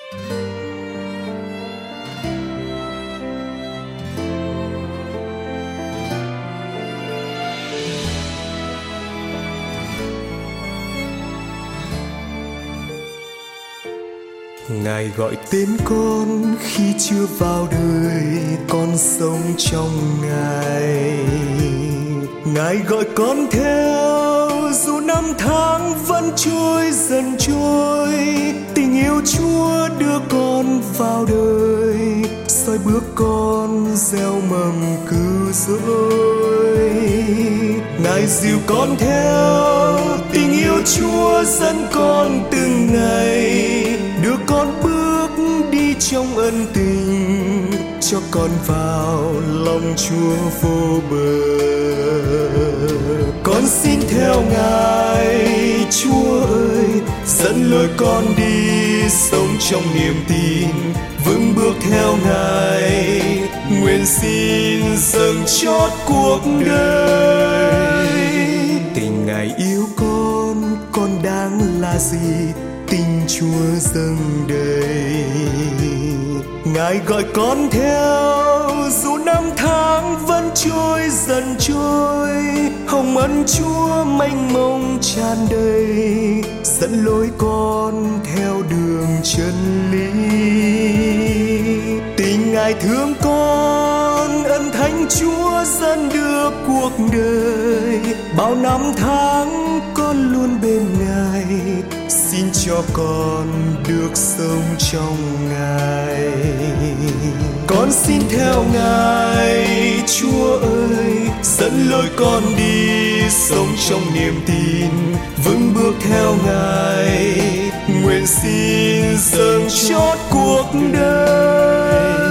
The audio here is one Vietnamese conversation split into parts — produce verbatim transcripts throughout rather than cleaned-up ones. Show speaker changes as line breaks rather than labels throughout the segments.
Ngài gọi tên con khi chưa vào đời, con sống trong Ngài. Ngài gọi con theo dù năm tháng vẫn trôi dần trôi. Tình yêu Chúa đưa con vào đời, soi bước con gieo mầm cứu rỗi. Ngài dìu con theo tình yêu Chúa dẫn con từng ngày, đưa con bước đi trong ân tình, cho con vào lòng Chúa vô bờ. Con xin theo Ngài, Chúa ơi, dẫn lối con đi, sống trong niềm tin, vững bước theo Ngài. Nguyện xin dâng chót cuộc đời. Tình Ngài yêu con, con đáng là gì? Tình Chúa dâng đầy. Ngài gọi con theo dù năm tháng vẫn trôi dần trôi. Hồng ân Chúa mênh mông tràn đầy, dẫn lối con theo đường chân lý. Tình Ngài thương con, ân thánh Chúa dẫn đưa cuộc đời. Bao năm tháng con luôn bên Ngài, xin cho con được sống trong Ngài. Con xin theo Ngài, Chúa ơi, dẫn lối con đi, sống trong niềm tin, vững bước theo Ngài. Nguyện xin dâng chót cuộc đời.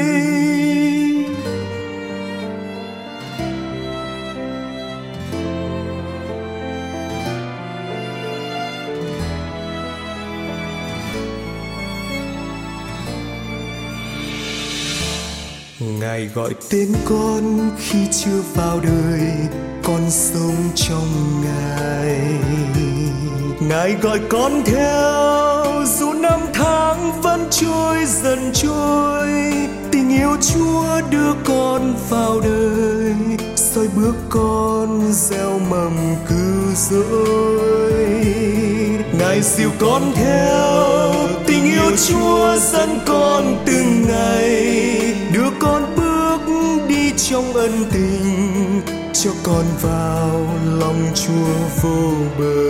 Ngài gọi tên con khi chưa vào đời, con sống trong Ngài. Ngài gọi con theo dù năm tháng vẫn trôi dần trôi. Tình yêu Chúa đưa con vào đời, soi bước con gieo mầm cứu rỗi. Ngài dìu con theo tình yêu Chúa dẫn con từng ngày, đưa con bước đi trong ân tình, cho con vào lòng Chúa vô bờ.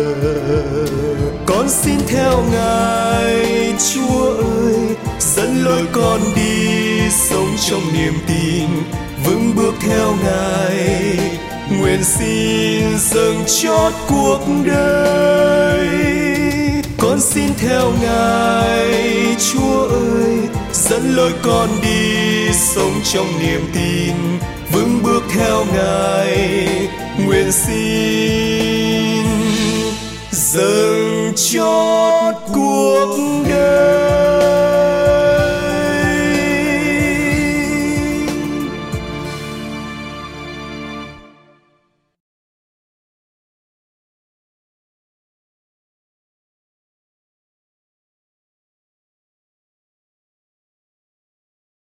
Con xin theo Ngài, Chúa ơi, dẫn lối con đi, sống trong niềm tin, vững bước theo Ngài. Nguyện xin dâng chót cuộc đời. Con xin theo Ngài, Chúa ơi, dẫn lối con đi, sống trong niềm tin, vững bước theo Ngài. Nguyện xin dâng chót cuộc